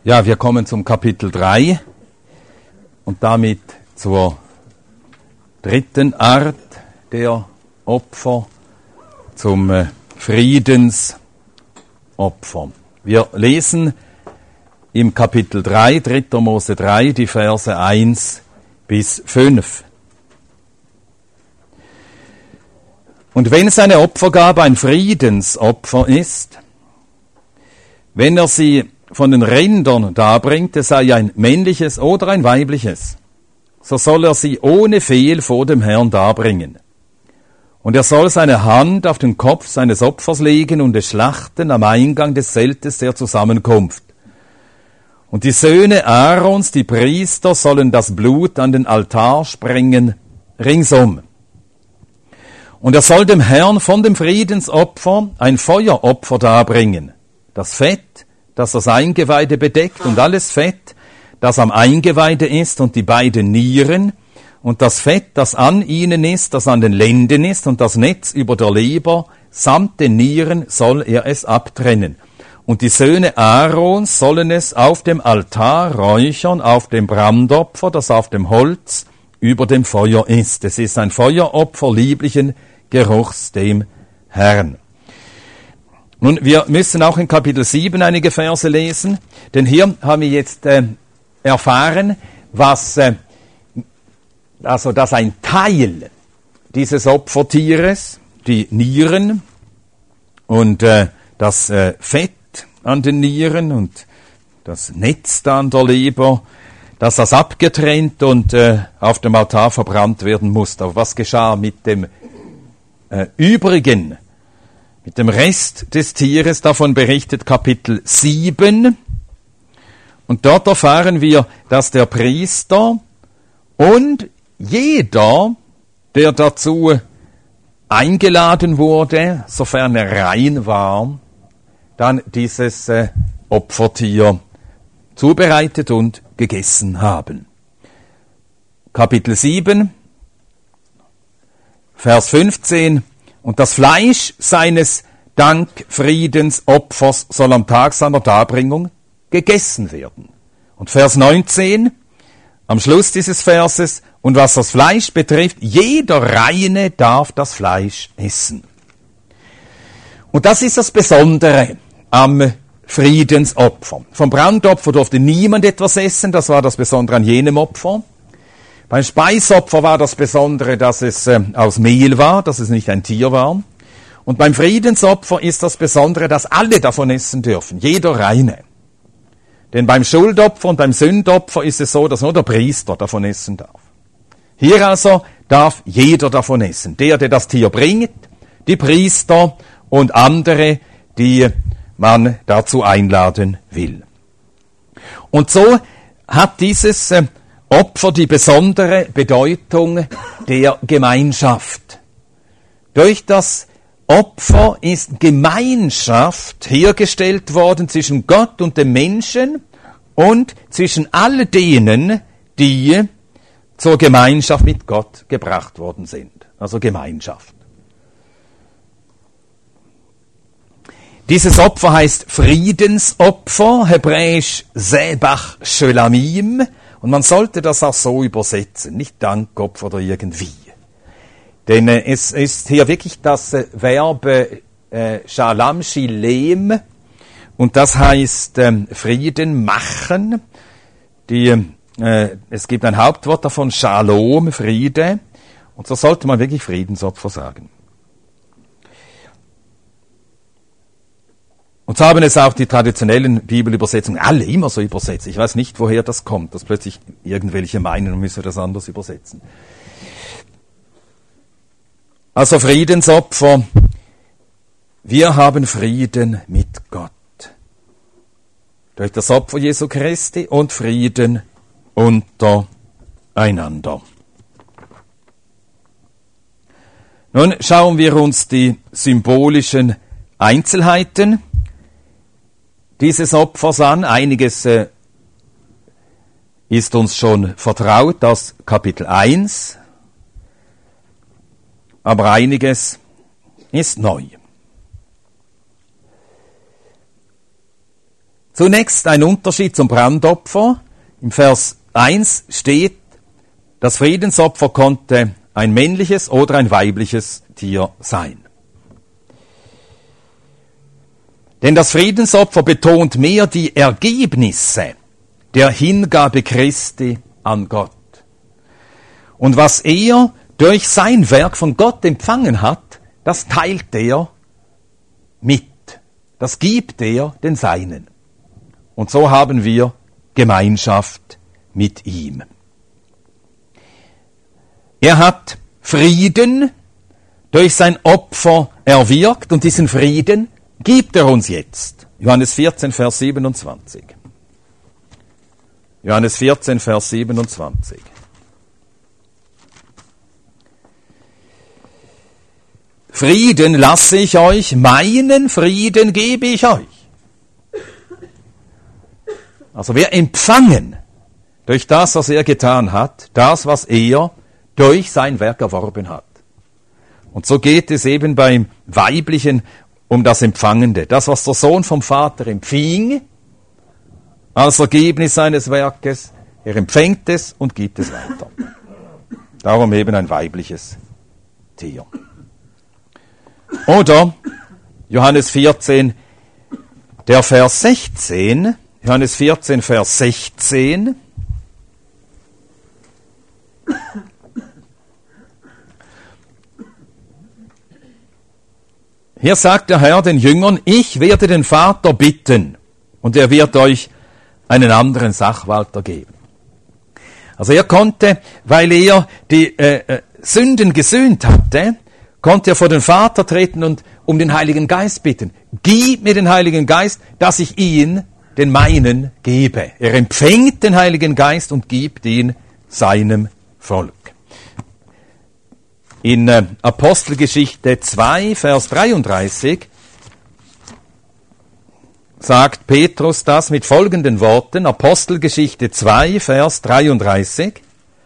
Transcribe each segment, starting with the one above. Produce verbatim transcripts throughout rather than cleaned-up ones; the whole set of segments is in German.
Ja, wir kommen zum Kapitel drei und damit zur dritten Art der Opfer, zum äh, Friedensopfer. Wir lesen im Kapitel drei, dritter Mose drei, die Verse eins bis fünf. Und wenn seine Opfergabe ein Friedensopfer ist, wenn er sie von den Rindern darbringt, es sei ein männliches oder ein weibliches, so soll er sie ohne Fehl vor dem Herrn darbringen. Und er soll seine Hand auf den Kopf seines Opfers legen und es schlachten am Eingang des Zeltes der Zusammenkunft. Und die Söhne Aarons, die Priester, sollen das Blut an den Altar sprengen, ringsum. Und er soll dem Herrn von dem Friedensopfer ein Feueropfer darbringen, das Fett, das das Eingeweide bedeckt, und alles Fett, das am Eingeweide ist, und die beiden Nieren, und das Fett, das an ihnen ist, das an den Lenden ist, und das Netz über der Leber, samt den Nieren soll er es abtrennen. Und die Söhne Aarons sollen es auf dem Altar räuchern, auf dem Brandopfer, das auf dem Holz über dem Feuer ist. Es ist ein Feueropfer lieblichen Geruchs dem Herrn. Nun, wir müssen auch in Kapitel sieben einige Verse lesen, denn hier haben wir jetzt äh, erfahren, was, äh, also dass ein Teil dieses Opfertieres, die Nieren und äh, das äh, Fett an den Nieren und das Netz da an der Leber, dass das abgetrennt und äh, auf dem Altar verbrannt werden musste. Aber was geschah mit dem äh, übrigen, mit dem Rest des Tieres? Davon berichtet Kapitel sieben. Und dort erfahren wir, dass der Priester und jeder, der dazu eingeladen wurde, sofern er rein war, dann dieses äh, Opfertier zubereitet und gegessen haben. Kapitel sieben, Vers fünfzehn. Und das Fleisch seines Dankfriedensopfers soll am Tag seiner Darbringung gegessen werden. Und Vers neunzehn, am Schluss dieses Verses: Und was das Fleisch betrifft, jeder Reine darf das Fleisch essen. Und das ist das Besondere am Friedensopfer. Vom Brandopfer durfte niemand etwas essen, das war das Besondere an jenem Opfer. Beim Speisopfer war das Besondere, dass es äh, aus Mehl war, dass es nicht ein Tier war. Und beim Friedensopfer ist das Besondere, dass alle davon essen dürfen, jeder Reine. Denn beim Schuldopfer und beim Sündopfer ist es so, dass nur der Priester davon essen darf. Hier also darf jeder davon essen. Der, der das Tier bringt, die Priester und andere, die man dazu einladen will. Und so hat dieses äh, Opfer die besondere Bedeutung der Gemeinschaft. Durch das Opfer ist Gemeinschaft hergestellt worden zwischen Gott und dem Menschen und zwischen all denen, die zur Gemeinschaft mit Gott gebracht worden sind. Also Gemeinschaft. Dieses Opfer heißt Friedensopfer, hebräisch Sebach Sholamim. Und man sollte das auch so übersetzen, nicht Dankopfer oder irgendwie. Denn äh, es ist hier wirklich das äh, Verb äh, Shalom Shilem, und das heißt ähm, Frieden machen. Die, äh, es gibt ein Hauptwort davon, Shalom, Friede. Und so sollte man wirklich Friedensopfer sagen. Und so haben es auch die traditionellen Bibelübersetzungen alle immer so übersetzt. Ich weiß nicht, woher das kommt, dass plötzlich irgendwelche meinen, man müsse das anders übersetzen. Also Friedensopfer. Wir haben Frieden mit Gott. Durch das Opfer Jesu Christi und Frieden untereinander. Nun schauen wir uns die symbolischen Einzelheiten dieses Opfers an. Einiges äh, ist uns schon vertraut aus Kapitel eins, aber einiges ist neu. Zunächst ein Unterschied zum Brandopfer. Im Vers eins steht, das Friedensopfer konnte ein männliches oder ein weibliches Tier sein. Denn das Friedensopfer betont mehr die Ergebnisse der Hingabe Christi an Gott. Und was er durch sein Werk von Gott empfangen hat, das teilt er mit. Das gibt er den Seinen. Und so haben wir Gemeinschaft mit ihm. Er hat Frieden durch sein Opfer erwirkt und diesen Frieden gibt er uns jetzt. Johannes vierzehn, Vers siebenundzwanzig. Johannes vierzehn, Vers siebenundzwanzig. Frieden lasse ich euch, meinen Frieden gebe ich euch. Also wir empfangen durch das, was er getan hat, das, was er durch sein Werk erworben hat. Und so geht es eben beim Weiblichen um das Empfangende. Das, was der Sohn vom Vater empfing, als Ergebnis seines Werkes, er empfängt es und gibt es weiter. Darum eben ein weibliches Tier. Oder Johannes vierzehn, der Vers sechzehn, Johannes vierzehn, Vers sechzehn. Hier sagt der Herr den Jüngern, ich werde den Vater bitten und er wird euch einen anderen Sachwalter geben. Also er konnte, weil er die äh, Sünden gesühnt hatte, konnte er vor den Vater treten und um den Heiligen Geist bitten. Gib mir den Heiligen Geist, dass ich ihn, den meinen, gebe. Er empfängt den Heiligen Geist und gibt ihn seinem Volk. In äh, Apostelgeschichte zwei, Vers dreiunddreißig sagt Petrus das mit folgenden Worten. Apostelgeschichte zwei, Vers dreiunddreißig.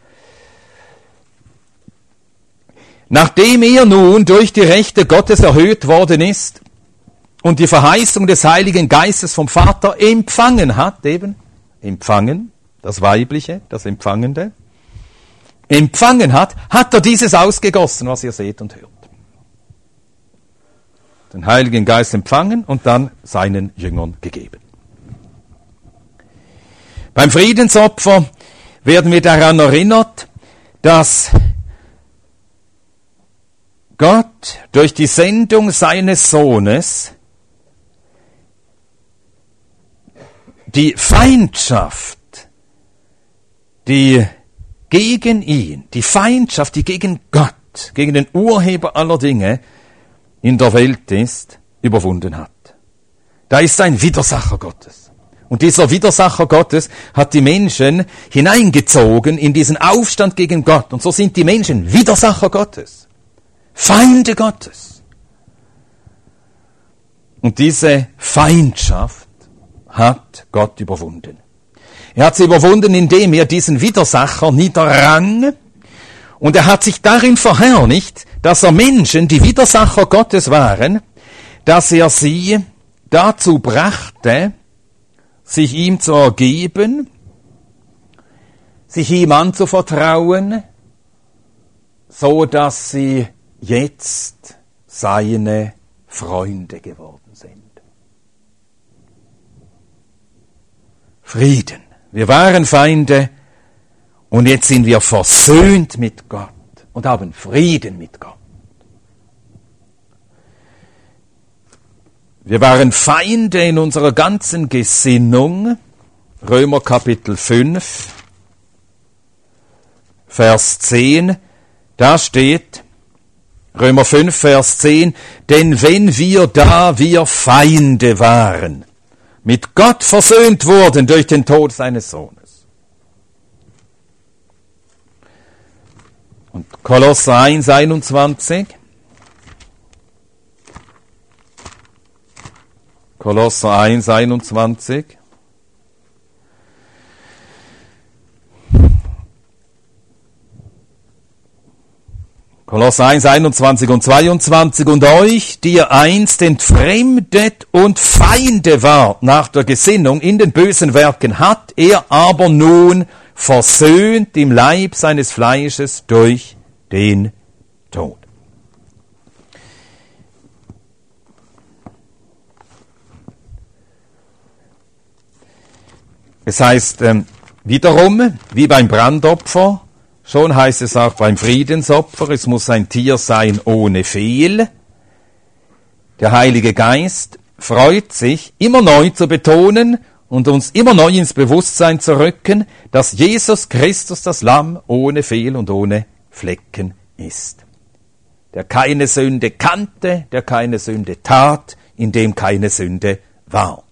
Nachdem er nun durch die Rechte Gottes erhöht worden ist und die Verheißung des Heiligen Geistes vom Vater empfangen hat, eben, empfangen, das Weibliche, das Empfangende, empfangen hat, hat er dieses ausgegossen, was ihr seht und hört. Den Heiligen Geist empfangen und dann seinen Jüngern gegeben. Beim Friedensopfer werden wir daran erinnert, dass Gott durch die Sendung seines Sohnes die Feindschaft, die gegen ihn, die Feindschaft, die gegen Gott, gegen den Urheber aller Dinge in der Welt ist, überwunden hat. Da ist ein Widersacher Gottes. Und dieser Widersacher Gottes hat die Menschen hineingezogen in diesen Aufstand gegen Gott. Und so sind die Menschen Widersacher Gottes. Feinde Gottes. Und diese Feindschaft hat Gott überwunden. Er hat sie überwunden, indem er diesen Widersacher niederrang, und er hat sich darin verherrlicht, dass er Menschen, die Widersacher Gottes waren, dass er sie dazu brachte, sich ihm zu ergeben, sich ihm anzuvertrauen, so dass sie jetzt seine Freunde geworden sind. Frieden. Wir waren Feinde und jetzt sind wir versöhnt mit Gott und haben Frieden mit Gott. Wir waren Feinde in unserer ganzen Gesinnung. Römer Kapitel fünf, Vers zehn, da steht, Römer fünf, Vers zehn, denn wenn wir, da wir Feinde waren, mit Gott versöhnt wurden durch den Tod seines Sohnes. Und Kolosser eins, einundzwanzig. Kolosser eins, einundzwanzig. Kolosser Vers eins, einundzwanzig und zweiundzwanzig, und euch, die ihr einst entfremdet und Feinde wart nach der Gesinnung in den bösen Werken, hat er aber nun versöhnt im Leib seines Fleisches durch den Tod. Es heißt ähm, wiederum, wie beim Brandopfer, schon heißt es auch beim Friedensopfer, es muss ein Tier sein ohne Fehl. Der Heilige Geist freut sich, immer neu zu betonen und uns immer neu ins Bewusstsein zu rücken, dass Jesus Christus das Lamm ohne Fehl und ohne Flecken ist. Der keine Sünde kannte, der keine Sünde tat, in dem keine Sünde war.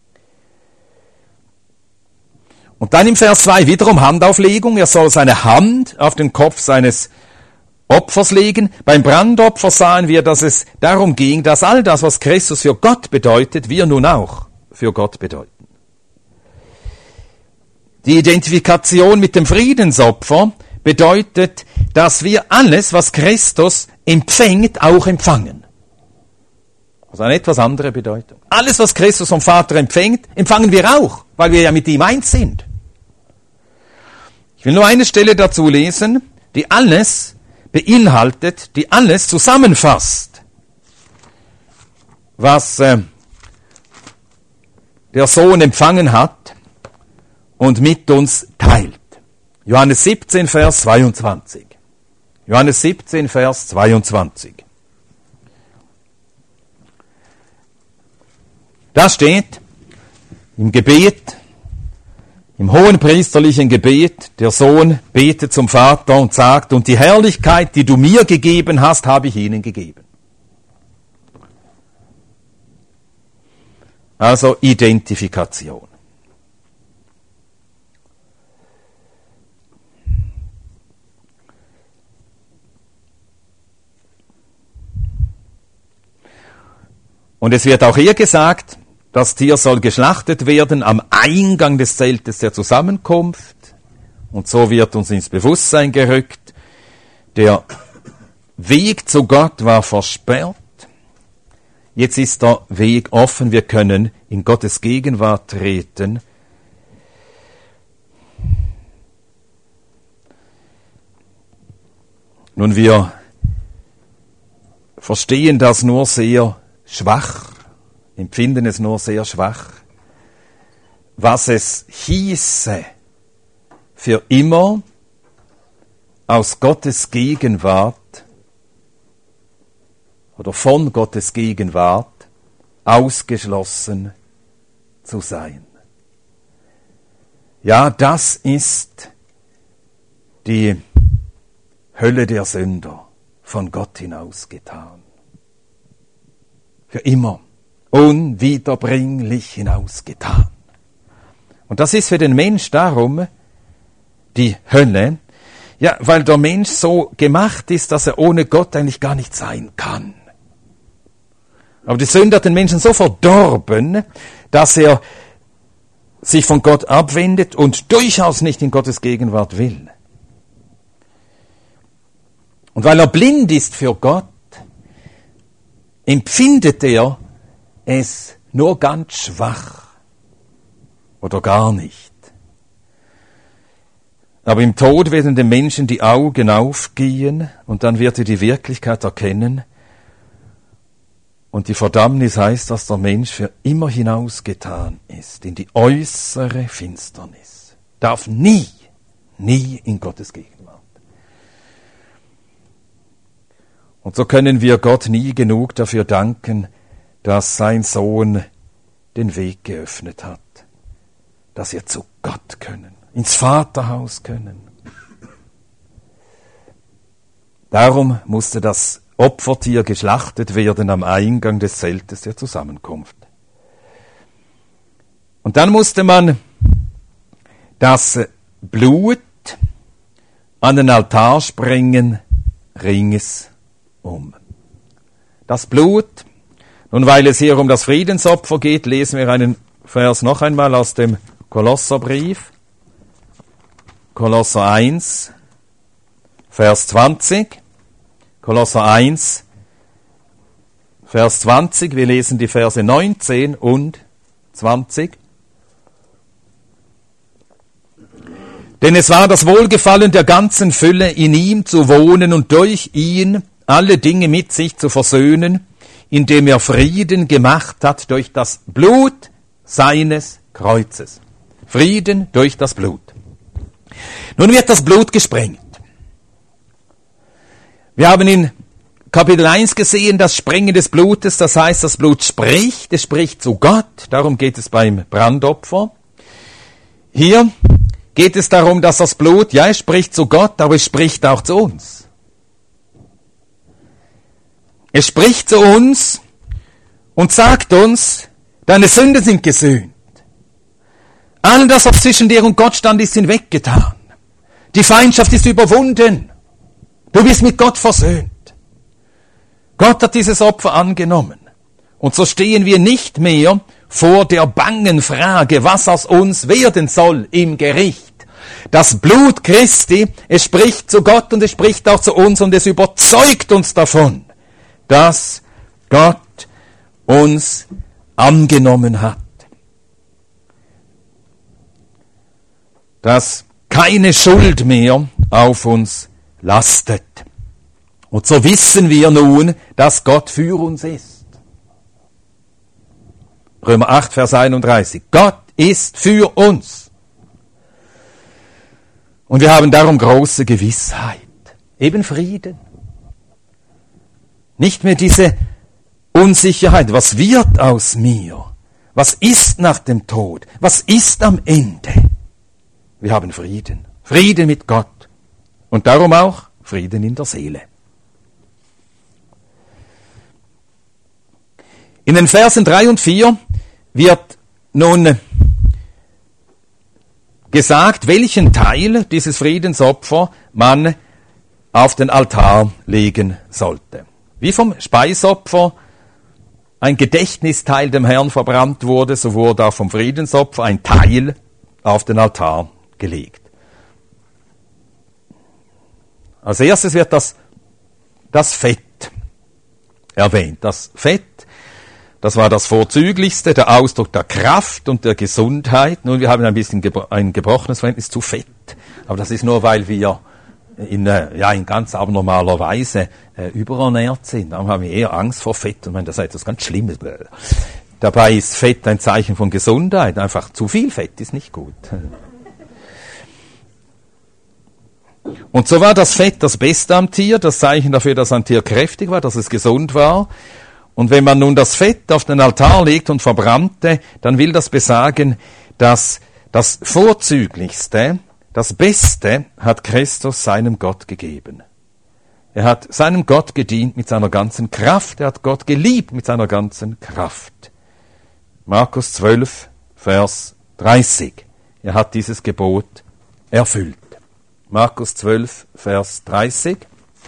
Und dann im Vers zwei wiederum Handauflegung. Er soll seine Hand auf den Kopf seines Opfers legen. Beim Brandopfer sahen wir, dass es darum ging, dass all das, was Christus für Gott bedeutet, wir nun auch für Gott bedeuten. Die Identifikation mit dem Friedensopfer bedeutet, dass wir alles, was Christus empfängt, auch empfangen. Also eine etwas andere Bedeutung. Alles, was Christus vom Vater empfängt, empfangen wir auch, weil wir ja mit ihm eins sind. Ich will nur eine Stelle dazu lesen, die alles beinhaltet, die alles zusammenfasst, was äh, der Sohn empfangen hat und mit uns teilt. Johannes siebzehn, Vers zweiundzwanzig. Johannes siebzehn, Vers zweiundzwanzig. Da steht im Gebet, im hohenpriesterlichen Gebet, der Sohn betet zum Vater und sagt, und die Herrlichkeit, die du mir gegeben hast, habe ich ihnen gegeben. Also Identifikation. Und es wird auch hier gesagt, das Tier soll geschlachtet werden am Eingang des Zeltes der Zusammenkunft. Und so wird uns ins Bewusstsein gerückt, der Weg zu Gott war versperrt. Jetzt ist der Weg offen, wir können in Gottes Gegenwart treten. Nun, wir verstehen das nur sehr schwach, empfinden es nur sehr schwach, was es hieße, für immer aus Gottes Gegenwart oder von Gottes Gegenwart ausgeschlossen zu sein. Ja, das ist die Hölle der Sünder, von Gott hinausgetan. Für immer, unwiederbringlich hinausgetan. Und das ist für den Mensch darum die Hölle, ja, weil der Mensch so gemacht ist, dass er ohne Gott eigentlich gar nicht sein kann. Aber die Sünde hat den Menschen so verdorben, dass er sich von Gott abwendet und durchaus nicht in Gottes Gegenwart will. Und weil er blind ist für Gott, empfindet er es nur ganz schwach oder gar nicht. Aber im Tod werden dem Menschen die Augen aufgehen und dann wird er die Wirklichkeit erkennen. Und die Verdammnis heißt, dass der Mensch für immer hinausgetan ist in die äußere Finsternis. Darf nie, nie in Gottes Gegenwart. Und so können wir Gott nie genug dafür danken, dass sein Sohn den Weg geöffnet hat, dass wir zu Gott können, ins Vaterhaus können. Darum musste das Opfertier geschlachtet werden am Eingang des Zeltes der Zusammenkunft. Und dann musste man das Blut an den Altar sprengen, ringsum. Das Blut, nun weil es hier um das Friedensopfer geht, lesen wir einen Vers noch einmal aus dem Kolosserbrief. Kolosser eins, Vers zwanzig. Kolosser eins, Vers zwanzig, wir lesen die Verse neunzehn und zwanzig. Denn es war das Wohlgefallen der ganzen Fülle, in ihm zu wohnen und durch ihn alle Dinge mit sich zu versöhnen, indem er Frieden gemacht hat durch das Blut seines Kreuzes. Frieden durch das Blut. Nun wird das Blut gesprengt. Wir haben in Kapitel eins gesehen, das Sprengen des Blutes, das heißt, das Blut spricht, es spricht zu Gott, darum geht es beim Brandopfer. Hier geht es darum, dass das Blut, ja, es spricht zu Gott, aber es spricht auch zu uns. Es spricht zu uns und sagt uns, deine Sünden sind gesühnt. All das, was zwischen dir und Gott stand, ist hinweggetan. Die Feindschaft ist überwunden. Du bist mit Gott versöhnt. Gott hat dieses Opfer angenommen. Und so stehen wir nicht mehr vor der bangen Frage, was aus uns werden soll im Gericht. Das Blut Christi, es spricht zu Gott und es spricht auch zu uns und es überzeugt uns davon, dass Gott uns angenommen hat. Dass keine Schuld mehr auf uns lastet. Und so wissen wir nun, dass Gott für uns ist. Römer acht, Vers einunddreißig. Gott ist für uns. Und wir haben darum große Gewissheit. Eben Frieden. Nicht mehr diese Unsicherheit. Was wird aus mir? Was ist nach dem Tod? Was ist am Ende? Wir haben Frieden. Frieden mit Gott. Und darum auch Frieden in der Seele. In den Versen drei und vier wird nun gesagt, welchen Teil dieses Friedensopfer man auf den Altar legen sollte. Wie vom Speisopfer ein Gedächtnisteil dem Herrn verbrannt wurde, so wurde auch vom Friedensopfer ein Teil auf den Altar gelegt. Als erstes wird das, das Fett erwähnt. Das Fett, das war das Vorzüglichste, der Ausdruck der Kraft und der Gesundheit. Nun, wir haben ein bisschen gebro- ein gebrochenes Verhältnis zu Fett. Aber das ist nur, weil wir in, äh, ja, in ganz abnormaler Weise äh, überernährt sind. Darum haben wir eher Angst vor Fett. Und man, das ist etwas ganz Schlimmes. Dabei ist Fett ein Zeichen von Gesundheit. Einfach zu viel Fett ist nicht gut. Und so war das Fett das Beste am Tier, das Zeichen dafür, dass ein Tier kräftig war, dass es gesund war. Und wenn man nun das Fett auf den Altar legt und verbrannte, dann will das besagen, dass das Vorzüglichste, das Beste hat Christus seinem Gott gegeben. Er hat seinem Gott gedient mit seiner ganzen Kraft, er hat Gott geliebt mit seiner ganzen Kraft. Markus zwölf, Vers dreißig. Er hat dieses Gebot erfüllt. Markus zwölf, Vers dreißig.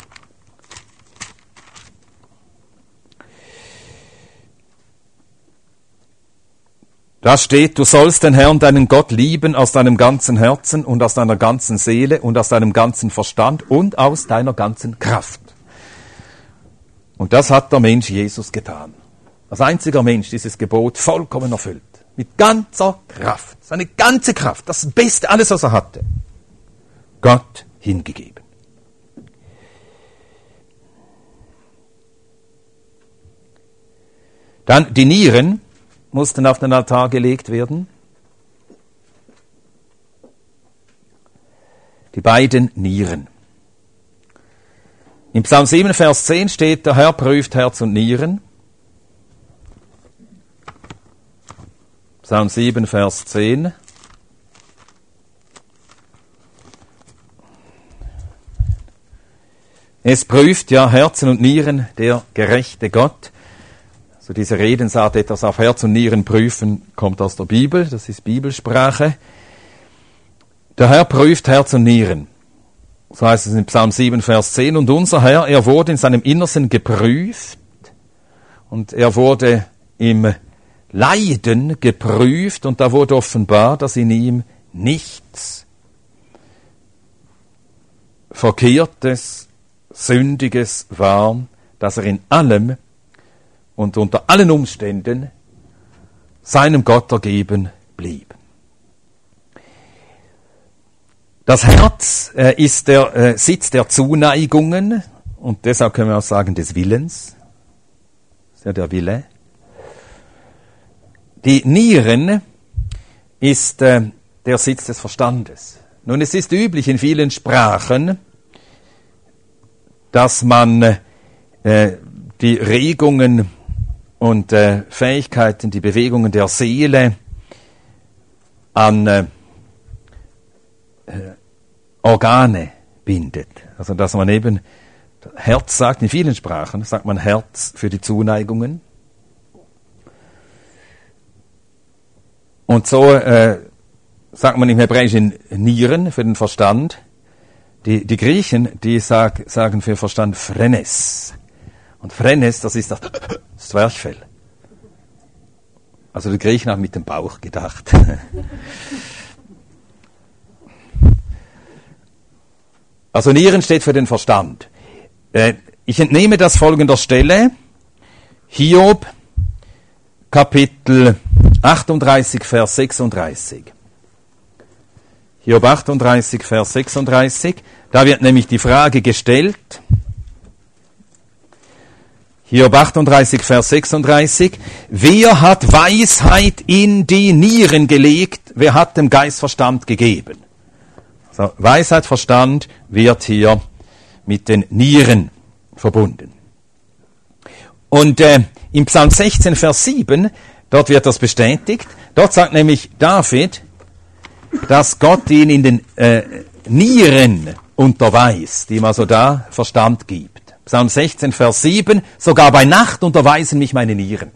Da steht, du sollst den Herrn, deinen Gott, lieben aus deinem ganzen Herzen und aus deiner ganzen Seele und aus deinem ganzen Verstand und aus deiner ganzen Kraft. Und das hat der Mensch Jesus getan. Als einziger Mensch dieses Gebot vollkommen erfüllt. Mit ganzer Kraft. Seine ganze Kraft, das Beste, alles, was er hatte. Gott hingegeben. Dann die Nieren mussten auf den Altar gelegt werden. Die beiden Nieren. Im Psalm sieben, Vers zehn steht, der Herr prüft Herz und Nieren. Psalm sieben, Vers zehn. Es prüft ja Herzen und Nieren der gerechte Gott. So diese Redensart, etwas auf Herz und Nieren prüfen, kommt aus der Bibel, das ist Bibelsprache. Der Herr prüft Herz und Nieren. So heißt es in Psalm sieben, Vers zehn. Und unser Herr, er wurde in seinem Innersten geprüft und er wurde im Leiden geprüft und da wurde offenbar, dass in ihm nichts Verkehrtes Sündiges war, dass er in allem und unter allen Umständen seinem Gott ergeben blieb. Das Herz äh, ist der äh, Sitz der Zuneigungen und deshalb können wir auch sagen des Willens. Das ist ja der Wille. Die Nieren ist äh, der Sitz des Verstandes. Nun, es ist üblich in vielen Sprachen, dass man äh, die Regungen und äh, Fähigkeiten, die Bewegungen der Seele an äh, Organe bindet. Also dass man eben Herz sagt, in vielen Sprachen sagt man Herz für die Zuneigungen. Und so äh, sagt man im Hebräischen Nieren für den Verstand. Die, die Griechen, die sag, sagen für Verstand Phrenes. Und Phrenes, das ist das, das Zwerchfell. Also die Griechen haben mit dem Bauch gedacht. Also Nieren steht für den Verstand. Äh, ich entnehme das folgender Stelle. Hiob, Kapitel achtunddreißig, Vers sechsunddreißig. Hiob achtunddreißig, Vers sechsunddreißig. Da wird nämlich die Frage gestellt. Hiob achtunddreißig, Vers sechsunddreißig. Wer hat Weisheit in die Nieren gelegt? Wer hat dem Geist Verstand gegeben? So, Weisheit, Verstand wird hier mit den Nieren verbunden. Und äh, im Psalm sechzehn, Vers sieben, dort wird das bestätigt. Dort sagt nämlich David, dass Gott ihn in den äh, Nieren unterweist, ihm also da Verstand gibt. Psalm sechzehn, Vers sieben, sogar bei Nacht unterweisen mich meine Nieren.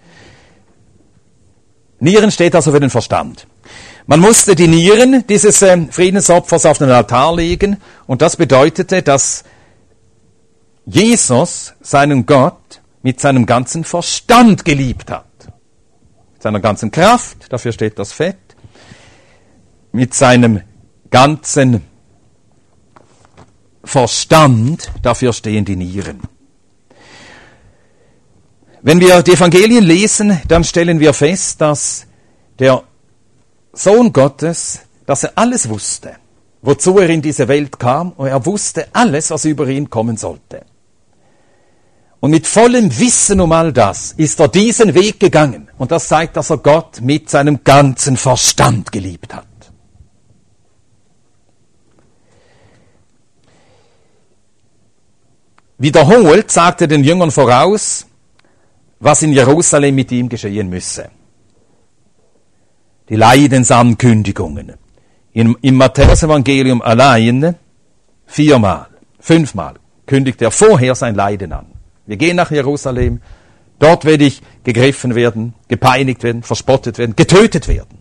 Nieren steht also für den Verstand. Man musste die Nieren dieses äh, Friedensopfers auf den Altar legen und das bedeutete, dass Jesus seinen Gott mit seinem ganzen Verstand geliebt hat. Mit seiner ganzen Kraft, dafür steht das Fett, mit seinem ganzen Verstand, dafür stehen die Nieren. Wenn wir die Evangelien lesen, dann stellen wir fest, dass der Sohn Gottes, dass er alles wusste, wozu er in diese Welt kam, und er wusste alles, was über ihn kommen sollte. Und mit vollem Wissen um all das ist er diesen Weg gegangen. Und das zeigt, dass er Gott mit seinem ganzen Verstand geliebt hat. Wiederholt sagte er den Jüngern voraus, was in Jerusalem mit ihm geschehen müsse. Die Leidensankündigungen. Im, im Matthäus-Evangelium allein viermal, fünfmal kündigt er vorher sein Leiden an. Wir gehen nach Jerusalem, dort werde ich gegriffen werden, gepeinigt werden, verspottet werden, getötet werden.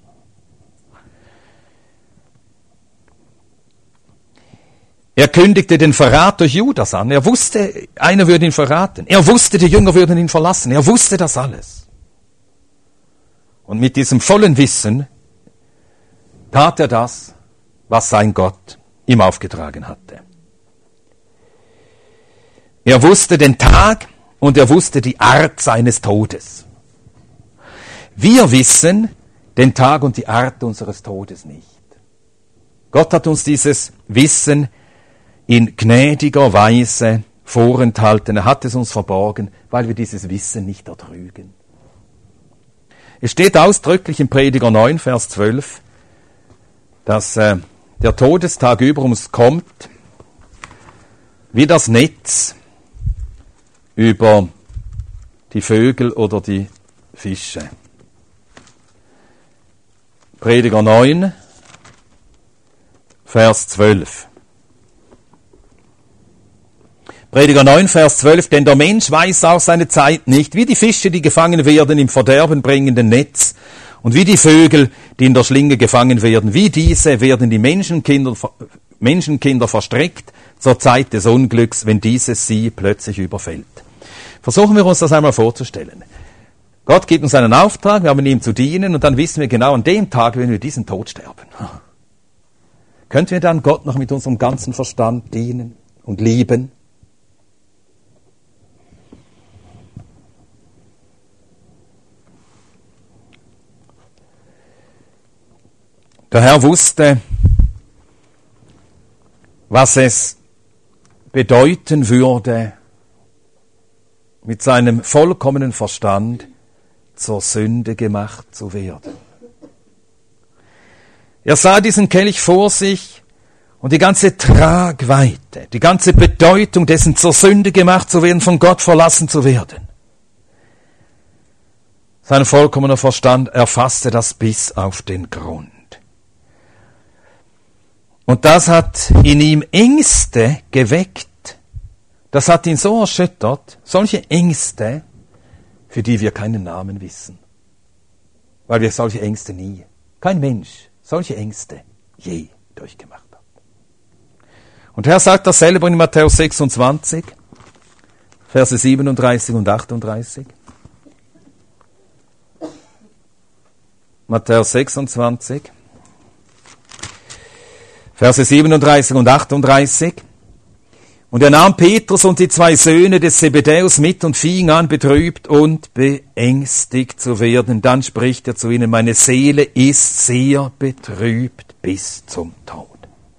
Er kündigte den Verrat durch Judas an. Er wusste, einer würde ihn verraten. Er wusste, die Jünger würden ihn verlassen. Er wusste das alles. Und mit diesem vollen Wissen tat er das, was sein Gott ihm aufgetragen hatte. Er wusste den Tag und er wusste die Art seines Todes. Wir wissen den Tag und die Art unseres Todes nicht. Gott hat uns dieses Wissen in gnädiger Weise vorenthalten. Er hat es uns verborgen, weil wir dieses Wissen nicht ertrügen. Es steht ausdrücklich im Prediger neun, Vers zwölf, dass äh, der Todestag über uns kommt, wie das Netz über die Vögel oder die Fische. Prediger neun, Vers zwölf. Prediger neun, Vers zwölf, denn der Mensch weiß auch seine Zeit nicht, wie die Fische, die gefangen werden im Verderben bringenden Netz, und wie die Vögel, die in der Schlinge gefangen werden, wie diese werden die Menschenkinder, Menschenkinder verstrickt zur Zeit des Unglücks, wenn dieses sie plötzlich überfällt. Versuchen wir uns das einmal vorzustellen. Gott gibt uns einen Auftrag, wir haben ihm zu dienen, und dann wissen wir genau, an dem Tag werden wir diesen Tod sterben. Könnten wir dann Gott noch mit unserem ganzen Verstand dienen und lieben? Der Herr wusste, was es bedeuten würde, mit seinem vollkommenen Verstand zur Sünde gemacht zu werden. Er sah diesen Kelch vor sich und die ganze Tragweite, die ganze Bedeutung dessen, zur Sünde gemacht zu werden, von Gott verlassen zu werden. Sein vollkommener Verstand erfasste das bis auf den Grund. Und das hat in ihm Ängste geweckt. Das hat ihn so erschüttert, solche Ängste, für die wir keinen Namen wissen. Weil wir solche Ängste nie, kein Mensch, solche Ängste je durchgemacht hat. Und der Herr sagt das selber in Matthäus sechsundzwanzig, Verse siebenunddreißig und achtunddreißig. Matthäus sechsundzwanzig, Verse siebenunddreißig und achtunddreißig. Und er nahm Petrus und die zwei Söhne des Zebedäus mit und fing an, betrübt und beängstigt zu werden. Dann spricht er zu ihnen, meine Seele ist sehr betrübt bis zum Tod.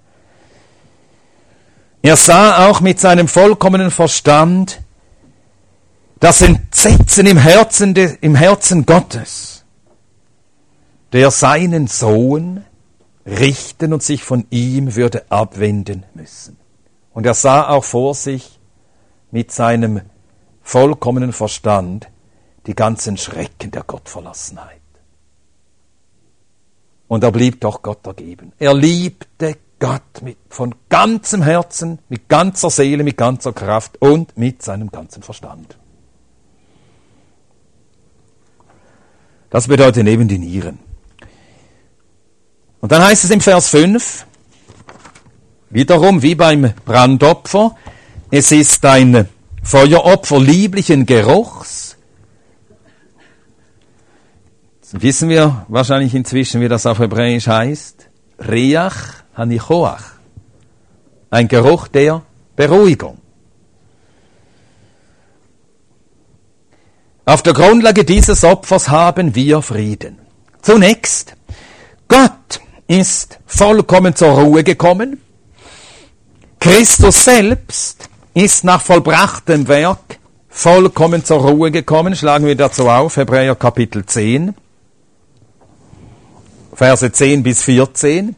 Er sah auch mit seinem vollkommenen Verstand das Entsetzen im Herzen, de, im Herzen Gottes, der seinen Sohn richten und sich von ihm würde abwenden müssen. Und er sah auch vor sich mit seinem vollkommenen Verstand die ganzen Schrecken der Gottverlassenheit. Und er blieb doch Gott ergeben. Er liebte Gott mit, von ganzem Herzen, mit ganzer Seele, mit ganzer Kraft und mit seinem ganzen Verstand. Das bedeutet neben die Nieren. Und dann heißt es im Vers fünf, wiederum wie beim Brandopfer, es ist ein Feueropfer lieblichen Geruchs. Jetzt wissen wir wahrscheinlich inzwischen, wie das auf Hebräisch heißt. Reach hanichoach. Ein Geruch der Beruhigung. Auf der Grundlage dieses Opfers haben wir Frieden. Zunächst, Gott ist vollkommen zur Ruhe gekommen. Christus selbst ist nach vollbrachtem Werk vollkommen zur Ruhe gekommen. Schlagen wir dazu auf, Hebräer Kapitel zehn, Verse zehn bis vierzehn.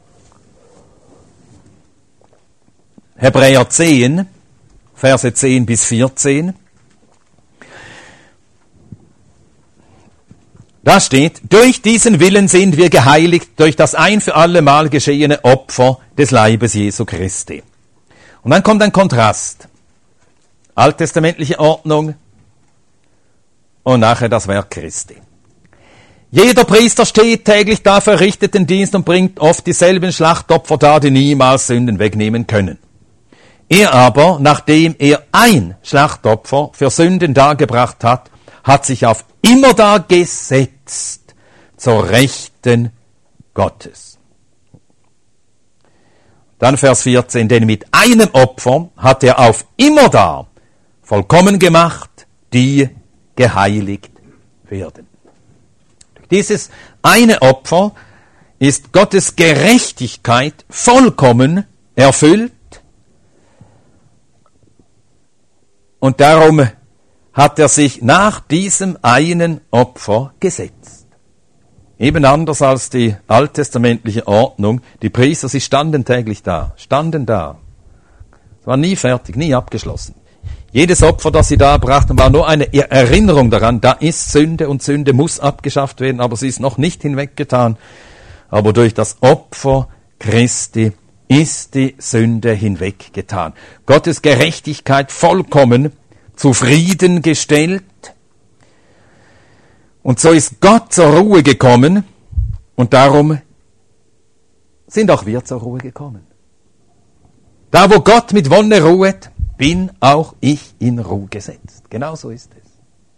Hebräer zehn, Verse zehn bis vierzehn. Da steht, durch diesen Willen sind wir geheiligt, durch das ein für alle Mal geschehene Opfer des Leibes Jesu Christi. Und dann kommt ein Kontrast. Alttestamentliche Ordnung und nachher das Werk Christi. Jeder Priester steht täglich da, verrichtet den Dienst und bringt oft dieselben Schlachtopfer dar, die niemals Sünden wegnehmen können. Er aber, nachdem er ein Schlachtopfer für Sünden dargebracht hat, hat sich auf immerdar gesetzt zur Rechten Gottes. Dann Vers vierzehn, denn mit einem Opfer hat er auf immerdar vollkommen gemacht, die geheiligt werden. Durch dieses eine Opfer ist Gottes Gerechtigkeit vollkommen erfüllt und darum hat er sich nach diesem einen Opfer gesetzt. Eben anders als die alttestamentliche Ordnung. Die Priester, sie standen täglich da, standen da. Es war nie fertig, nie abgeschlossen. Jedes Opfer, das sie da brachten, war nur eine Erinnerung daran, da ist Sünde und Sünde muss abgeschafft werden, aber sie ist noch nicht hinweggetan. Aber durch das Opfer Christi ist die Sünde hinweggetan. Gottes Gerechtigkeit vollkommen zufriedengestellt. Und so ist Gott zur Ruhe gekommen und darum sind auch wir zur Ruhe gekommen. Da, wo Gott mit Wonne ruhet, bin auch ich in Ruhe gesetzt. Genau so ist es.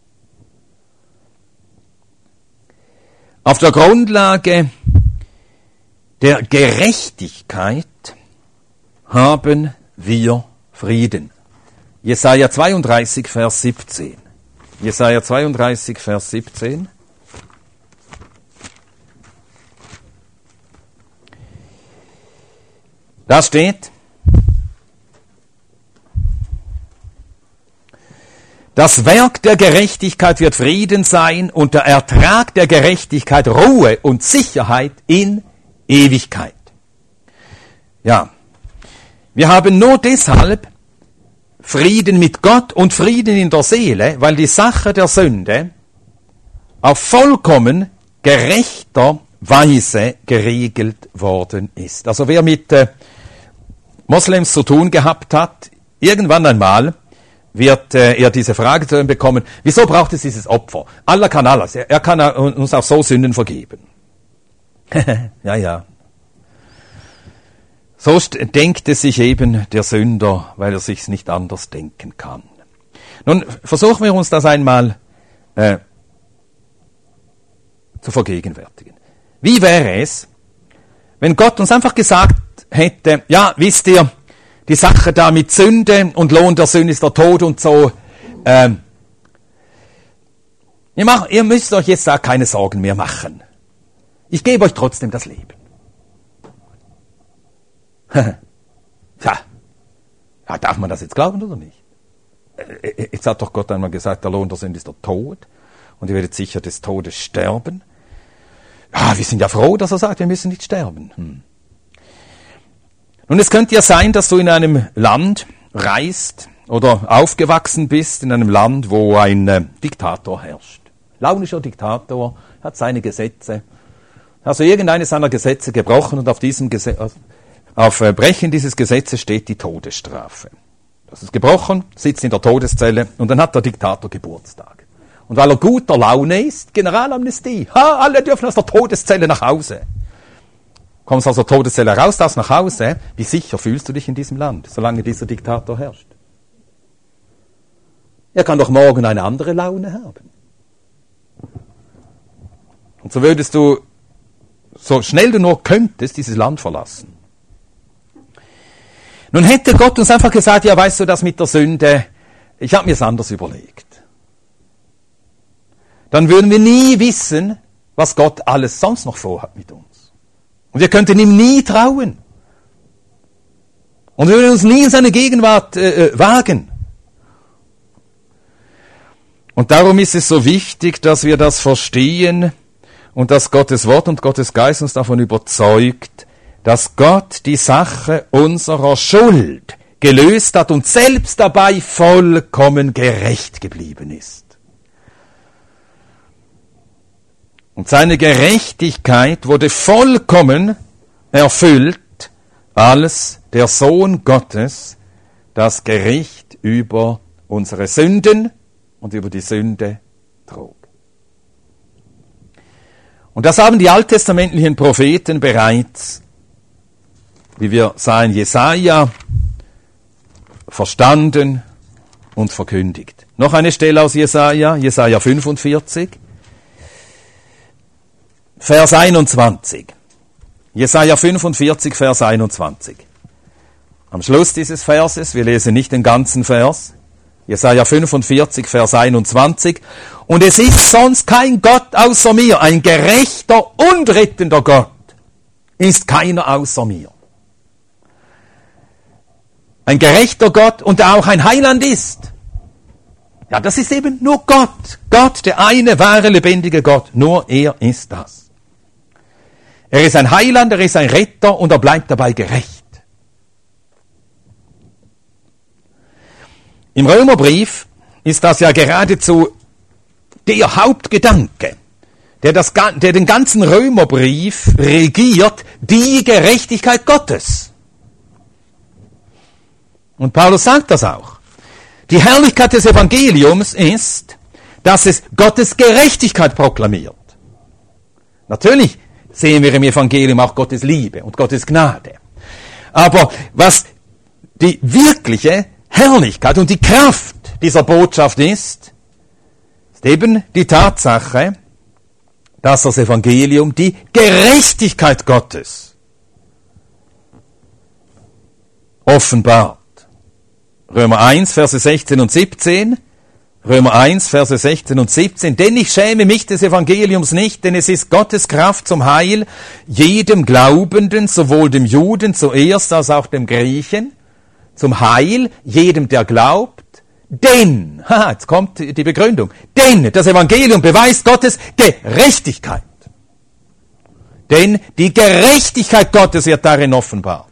Auf der Grundlage der Gerechtigkeit haben wir Frieden. Jesaja zweiunddreißig, Vers siebzehn. Jesaja zweiunddreißig, Vers siebzehn. Da steht, das Werk der Gerechtigkeit wird Frieden sein und der Ertrag der Gerechtigkeit Ruhe und Sicherheit in Ewigkeit. Ja, wir haben nur deshalb Frieden mit Gott und Frieden in der Seele, weil die Sache der Sünde auf vollkommen gerechter Weise geregelt worden ist. Also wer mit äh, Moslems zu tun gehabt hat, irgendwann einmal wird äh, er diese Frage zu ihm bekommen, wieso braucht es dieses Opfer? Allah kann alles, er, er kann uns auch so Sünden vergeben. ja, ja. So denkt es sich eben der Sünder, weil er sich's nicht anders denken kann. Nun versuchen wir uns das einmal äh, zu vergegenwärtigen. Wie wäre es, wenn Gott uns einfach gesagt hätte, ja, wisst ihr, die Sache da mit Sünde und Lohn der Sünde ist der Tod und so, ähm, ihr, macht, ihr müsst euch jetzt da keine Sorgen mehr machen. Ich gebe euch trotzdem das Leben. Tja, ja, darf man das jetzt glauben oder nicht? Jetzt hat doch Gott einmal gesagt, der Lohn der Sünde ist der Tod und ihr werdet sicher des Todes sterben. Ja, wir sind ja froh, dass er sagt, wir müssen nicht sterben. Hm. Nun, es könnte ja sein, dass du in einem Land reist oder aufgewachsen bist, in einem Land, wo ein äh, Diktator herrscht. Launischer Diktator, hat seine Gesetze. Also irgendeine seiner Gesetze gebrochen und auf diesem Gesetz, auf äh, Brechen dieses Gesetzes steht die Todesstrafe. Das ist gebrochen, sitzt in der Todeszelle und dann hat der Diktator Geburtstag. Und weil er guter Laune ist, Generalamnestie. Ha, alle dürfen aus der Todeszelle nach Hause. Kommst aus der Todeszelle raus, darfst nach Hause. Wie sicher fühlst du dich in diesem Land, solange dieser Diktator herrscht? Er kann doch morgen eine andere Laune haben. Und so würdest du, so schnell du nur könntest, dieses Land verlassen. Nun hätte Gott uns einfach gesagt, ja, weißt du, das mit der Sünde, ich habe mir es anders überlegt. Dann würden wir nie wissen, was Gott alles sonst noch vorhat mit uns. Und wir könnten ihm nie trauen. Und wir würden uns nie in seine Gegenwart äh, wagen. Und darum ist es so wichtig, dass wir das verstehen und dass Gottes Wort und Gottes Geist uns davon überzeugt, dass Gott die Sache unserer Schuld gelöst hat und selbst dabei vollkommen gerecht geblieben ist. Und seine Gerechtigkeit wurde vollkommen erfüllt, als der Sohn Gottes das Gericht über unsere Sünden und über die Sünde trug. Und das haben die alttestamentlichen Propheten bereits, wie wir sahen, Jesaja, verstanden und verkündigt. Noch eine Stelle aus Jesaja, Jesaja fünfundvierzig, Vers einundzwanzig. Jesaja fünfundvierzig, Vers einundzwanzig. Am Schluss dieses Verses, wir lesen nicht den ganzen Vers, Jesaja fünfundvierzig, Vers einundzwanzig. Und es ist sonst kein Gott außer mir, ein gerechter und rettender Gott ist keiner außer mir. Ein gerechter Gott und der auch ein Heiland ist. Ja, das ist eben nur Gott. Gott, der eine wahre, lebendige Gott. Nur er ist das. Er ist ein Heiland, er ist ein Retter und er bleibt dabei gerecht. Im Römerbrief ist das ja geradezu der Hauptgedanke, der, das, der den ganzen Römerbrief regiert, die Gerechtigkeit Gottes. Und Paulus sagt das auch. Die Herrlichkeit des Evangeliums ist, dass es Gottes Gerechtigkeit proklamiert. Natürlich sehen wir im Evangelium auch Gottes Liebe und Gottes Gnade. Aber was die wirkliche Herrlichkeit und die Kraft dieser Botschaft ist, ist eben die Tatsache, dass das Evangelium die Gerechtigkeit Gottes offenbart. Römer eins, Verse sechzehn und siebzehn, Römer eins, Verse sechzehn und siebzehn. Denn ich schäme mich des Evangeliums nicht, denn es ist Gottes Kraft zum Heil jedem Glaubenden, sowohl dem Juden zuerst als auch dem Griechen, zum Heil jedem, der glaubt. Denn, haha, jetzt kommt die Begründung, denn das Evangelium beweist Gottes Gerechtigkeit. Denn die Gerechtigkeit Gottes wird darin offenbar.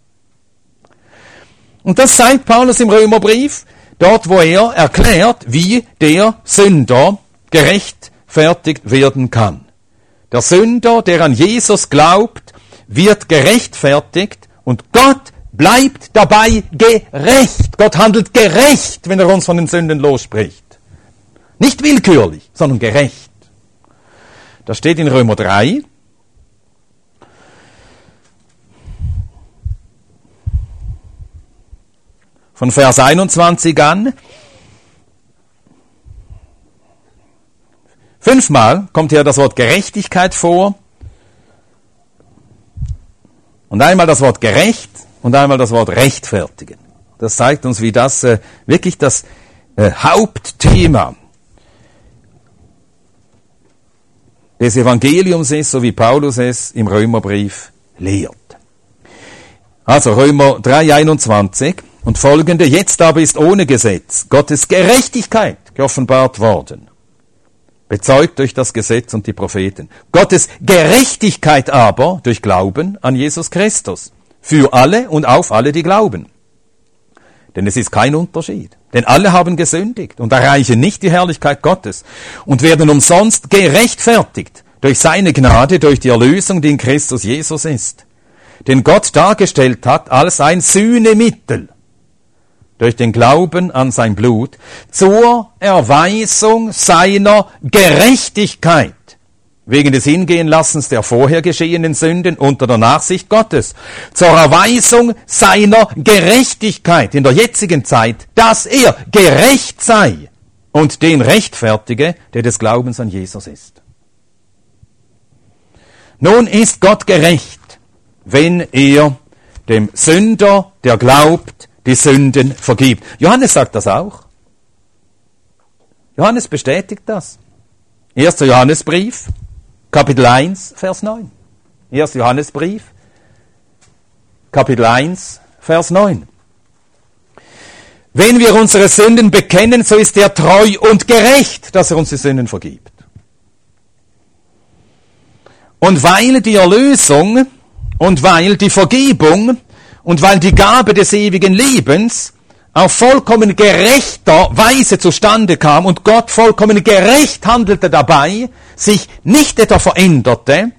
Und das zeigt Paulus im Römerbrief, dort wo er erklärt, wie der Sünder gerechtfertigt werden kann. Der Sünder, der an Jesus glaubt, wird gerechtfertigt und Gott bleibt dabei gerecht. Gott handelt gerecht, wenn er uns von den Sünden losspricht. Nicht willkürlich, sondern gerecht. Das steht in Römer drei. Von Vers einundzwanzig an. Fünfmal kommt hier das Wort Gerechtigkeit vor. Und einmal das Wort gerecht und einmal das Wort rechtfertigen. Das zeigt uns, wie das äh, wirklich das äh, Hauptthema des Evangeliums ist, so wie Paulus es im Römerbrief lehrt. Also Römer drei, einundzwanzig. Und folgende, jetzt aber ist ohne Gesetz Gottes Gerechtigkeit geoffenbart worden, bezeugt durch das Gesetz und die Propheten. Gottes Gerechtigkeit aber durch Glauben an Jesus Christus, für alle und auf alle, die glauben. Denn es ist kein Unterschied, denn alle haben gesündigt und erreichen nicht die Herrlichkeit Gottes und werden umsonst gerechtfertigt durch seine Gnade, durch die Erlösung, die in Christus Jesus ist, den Gott dargestellt hat als ein Sühnemittel, durch den Glauben an sein Blut, zur Erweisung seiner Gerechtigkeit, wegen des Hingehenlassens der vorher geschehenen Sünden unter der Nachsicht Gottes, zur Erweisung seiner Gerechtigkeit in der jetzigen Zeit, dass er gerecht sei und den rechtfertige, der des Glaubens an Jesus ist. Nun ist Gott gerecht, wenn er dem Sünder, der glaubt, die Sünden vergibt. Johannes sagt das auch. Johannes bestätigt das. erster Johannesbrief, Kapitel eins, Vers neun. erster Johannesbrief, Kapitel eins, Vers neun. Wenn wir unsere Sünden bekennen, so ist er treu und gerecht, dass er uns die Sünden vergibt. Und weil die Erlösung und weil die Vergebung und weil die Gabe des ewigen Lebens auf vollkommen gerechter Weise zustande kam und Gott vollkommen gerecht handelte dabei, sich nicht etwa veränderte,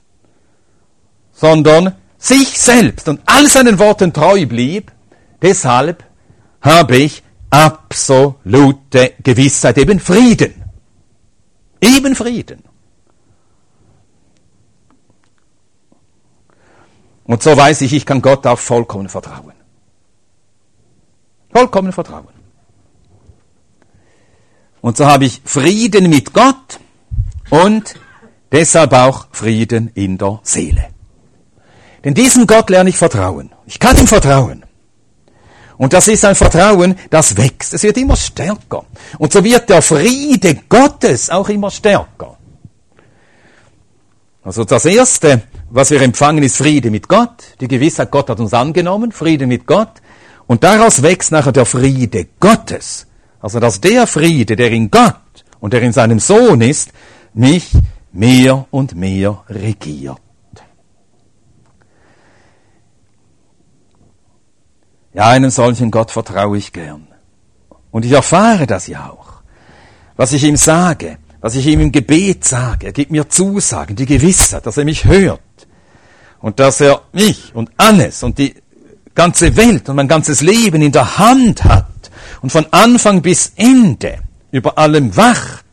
sondern sich selbst und all seinen Worten treu blieb, deshalb habe ich absolute Gewissheit, eben Frieden. Eben Frieden. Und so weiß ich, ich kann Gott auch vollkommen vertrauen. Vollkommen vertrauen. Und so habe ich Frieden mit Gott und deshalb auch Frieden in der Seele. Denn diesem Gott lerne ich vertrauen. Ich kann ihm vertrauen. Und das ist ein Vertrauen, das wächst. Es wird immer stärker. Und so wird der Friede Gottes auch immer stärker. Also das Erste, was wir empfangen, ist Friede mit Gott. Die Gewissheit, Gott hat uns angenommen, Friede mit Gott. Und daraus wächst nachher der Friede Gottes. Also dass der Friede, der in Gott und der in seinem Sohn ist, mich mehr und mehr regiert. Ja, einem solchen Gott vertraue ich gern. Und ich erfahre das ja auch. Was ich ihm sage, was ich ihm im Gebet sage, er gibt mir Zusagen, die Gewissheit, dass er mich hört. Und dass er mich und alles und die ganze Welt und mein ganzes Leben in der Hand hat und von Anfang bis Ende über allem wacht.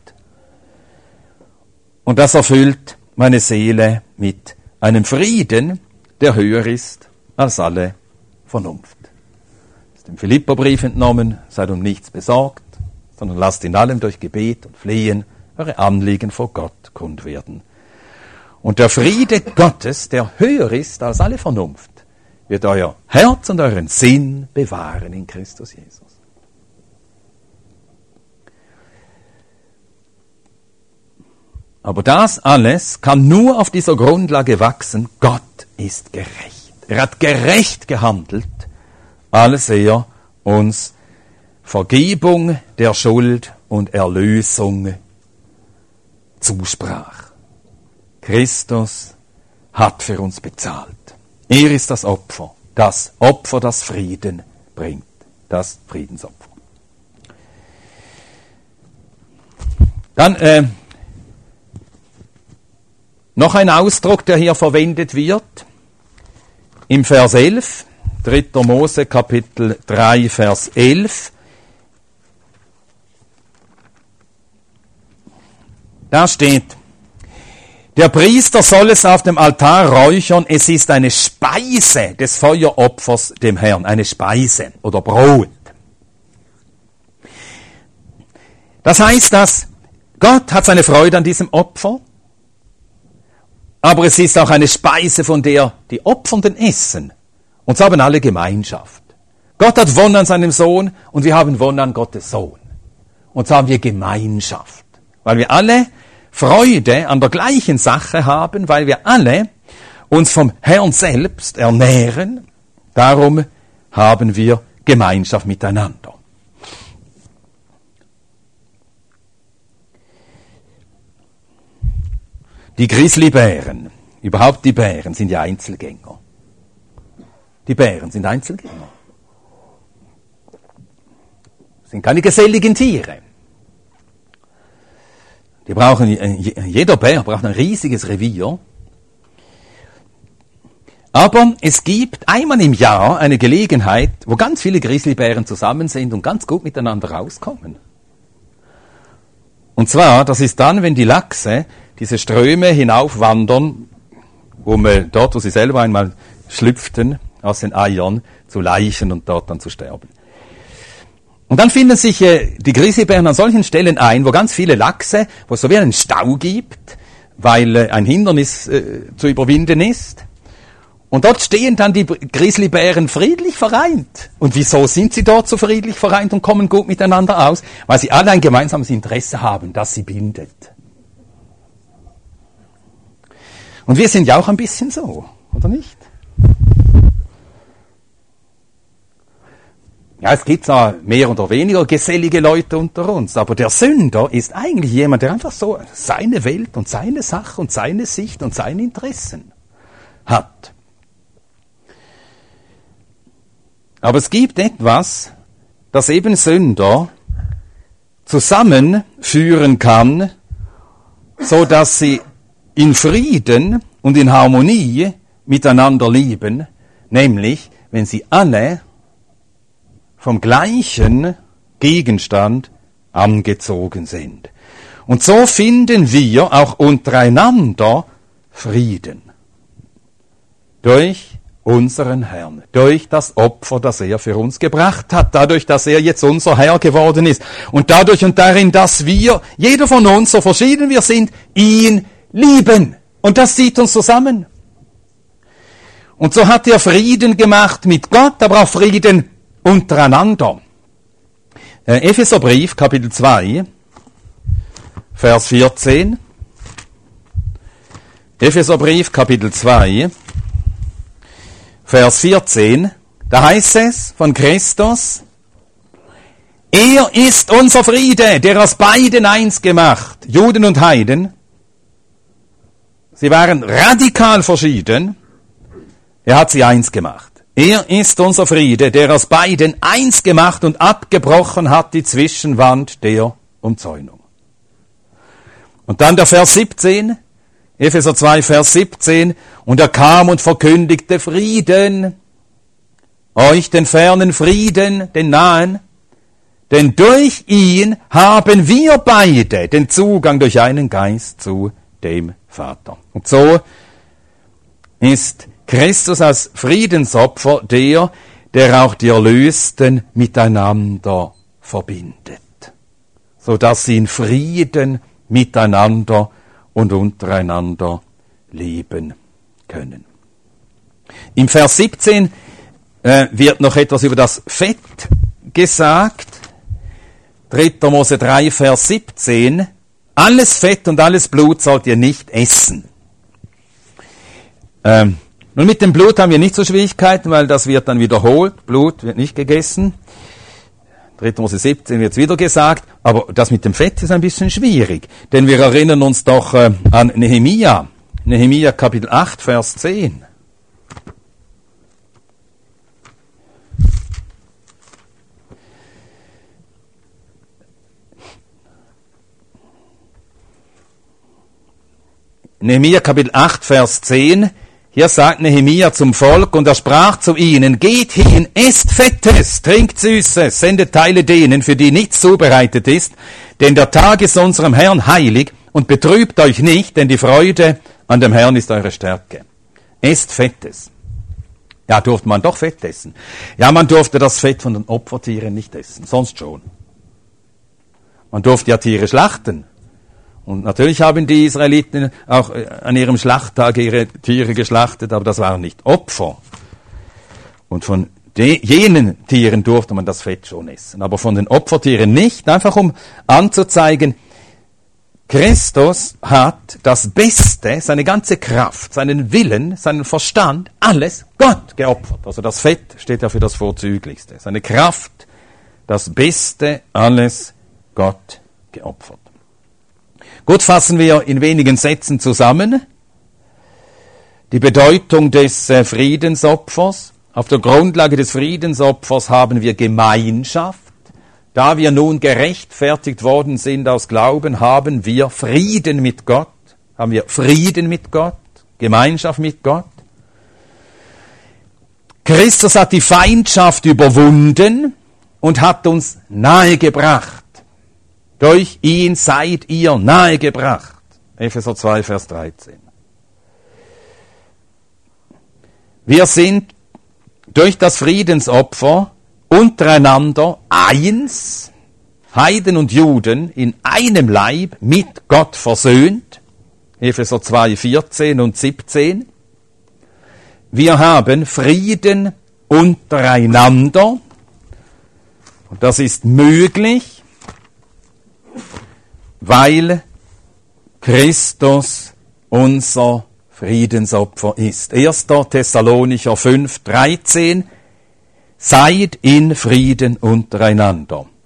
Und das erfüllt meine Seele mit einem Frieden, der höher ist als alle Vernunft. Das ist dem Philipperbrief entnommen, seid um nichts besorgt, sondern lasst in allem durch Gebet und Flehen eure Anliegen vor Gott kund werden. Und der Friede Gottes, der höher ist als alle Vernunft, wird euer Herz und euren Sinn bewahren in Christus Jesus. Aber das alles kann nur auf dieser Grundlage wachsen. Gott ist gerecht. Er hat gerecht gehandelt, als er uns Vergebung der Schuld und Erlösung zusprach. Christus hat für uns bezahlt. Er ist das Opfer. Das Opfer, das Frieden bringt. Das Friedensopfer. Dann äh, noch ein Ausdruck, der hier verwendet wird. Im Vers elf, dritter Mose Kapitel drei, Vers elf. Da steht: Der Priester soll es auf dem Altar räuchern, es ist eine Speise des Feueropfers dem Herrn, eine Speise oder Brot. Das heißt, dass Gott hat seine Freude an diesem Opfer, aber es ist auch eine Speise, von der die Opfernden essen. Und so haben alle Gemeinschaft. Gott hat Wonne an seinem Sohn und wir haben Wonne an Gottes Sohn. Und so haben wir Gemeinschaft, weil wir alle Freude an der gleichen Sache haben, weil wir alle uns vom Herrn selbst ernähren. Darum haben wir Gemeinschaft miteinander. Die Grizzlybären, überhaupt die Bären, sind ja Einzelgänger. Die Bären sind Einzelgänger. Sind keine geselligen Tiere. Die brauchen, jeder Bär braucht ein riesiges Revier. Aber es gibt einmal im Jahr eine Gelegenheit, wo ganz viele Grizzlybären zusammen sind und ganz gut miteinander rauskommen. Und zwar, das ist dann, wenn die Lachse diese Ströme hinaufwandern, um dort, wo sie selber einmal schlüpften, aus den Eiern zu laichen und dort dann zu sterben. Und dann finden sich äh, die Grizzlybären an solchen Stellen ein, wo ganz viele Lachse, wo es so wie einen Stau gibt, weil äh, ein Hindernis äh, zu überwinden ist. Und dort stehen dann die Grizzlybären friedlich vereint. Und wieso sind sie dort so friedlich vereint und kommen gut miteinander aus? Weil sie alle ein gemeinsames Interesse haben, das sie bindet. Und wir sind ja auch ein bisschen so, oder nicht? Ja, es gibt zwar mehr oder weniger gesellige Leute unter uns, aber der Sünder ist eigentlich jemand, der einfach so seine Welt und seine Sache und seine Sicht und seine Interessen hat. Aber es gibt etwas, das eben Sünder zusammenführen kann, so dass sie in Frieden und in Harmonie miteinander leben, nämlich wenn sie alle vom gleichen Gegenstand angezogen sind. Und so finden wir auch untereinander Frieden. Durch unseren Herrn, durch das Opfer, das er für uns gebracht hat, dadurch, dass er jetzt unser Herr geworden ist und dadurch und darin, dass wir, jeder von uns, so verschieden wir sind, ihn lieben. Und das zieht uns zusammen. Und so hat er Frieden gemacht mit Gott, aber auch Frieden untereinander. Äh, Epheserbrief, Kapitel zwei, Vers vierzehn. Epheserbrief, Kapitel zwei, Vers vierzehn. Da heißt es von Christus: Er ist unser Friede, der aus beiden eins gemacht, Juden und Heiden. Sie waren radikal verschieden. Er hat sie eins gemacht. Er ist unser Friede, der aus beiden eins gemacht und abgebrochen hat die Zwischenwand der Umzäunung. Und dann der Vers siebzehn, Epheser zwei, Vers siebzehn, und er kam und verkündigte Frieden, euch den fernen Frieden, den nahen, denn durch ihn haben wir beide den Zugang durch einen Geist zu dem Vater. Und so ist Christus als Friedensopfer der, der auch die Erlösten miteinander verbindet, sodass sie in Frieden miteinander und untereinander leben können. Im Vers siebzehn äh, wird noch etwas über das Fett gesagt. dritter Mose drei, Vers siebzehn. alles Fett und alles Blut sollt ihr nicht essen. Ähm, nun mit dem Blut haben wir nicht so Schwierigkeiten, weil das wird dann wiederholt. Blut wird nicht gegessen. dritter Mose siebzehn wird es wieder gesagt. Aber das mit dem Fett ist ein bisschen schwierig. Denn wir erinnern uns doch äh, an Nehemia. Nehemia Kapitel acht, Vers zehn. Nehemia Kapitel acht, Vers zehn, hier sagt Nehemia zum Volk, und er sprach zu ihnen, geht hin, esst Fettes, trinkt Süßes, sendet Teile denen, für die nichts zubereitet ist, denn der Tag ist unserem Herrn heilig, und betrübt euch nicht, denn die Freude an dem Herrn ist eure Stärke. Esst Fettes. Ja, durfte man doch Fett essen. Ja, man durfte das Fett von den Opfertieren nicht essen, sonst schon. Man durfte ja Tiere schlachten. Und natürlich haben die Israeliten auch an ihrem Schlachttag ihre Tiere geschlachtet, aber das waren nicht Opfer. Und von de- jenen Tieren durfte man das Fett schon essen, aber von den Opfertieren nicht, einfach um anzuzeigen, Christus hat das Beste, seine ganze Kraft, seinen Willen, seinen Verstand, alles Gott geopfert. Also das Fett steht ja für das Vorzüglichste. Seine Kraft, das Beste, alles Gott geopfert. Gut, fassen wir in wenigen Sätzen zusammen die Bedeutung des äh, Friedensopfers. Auf der Grundlage des Friedensopfers haben wir Gemeinschaft. Da wir nun gerechtfertigt worden sind aus Glauben, haben wir Frieden mit Gott. Haben wir Frieden mit Gott, Gemeinschaft mit Gott. Christus hat die Feindschaft überwunden und hat uns nahegebracht. Durch ihn seid ihr nahegebracht. Epheser zwei, Vers dreizehn. Wir sind durch das Friedensopfer untereinander eins, Heiden und Juden, in einem Leib mit Gott versöhnt. Epheser zwei, vierzehn und siebzehn. Wir haben Frieden untereinander. Und das ist möglich, weil Christus unser Friedensopfer ist. erster Thessalonicher fünf, dreizehn. Seid in Frieden untereinander.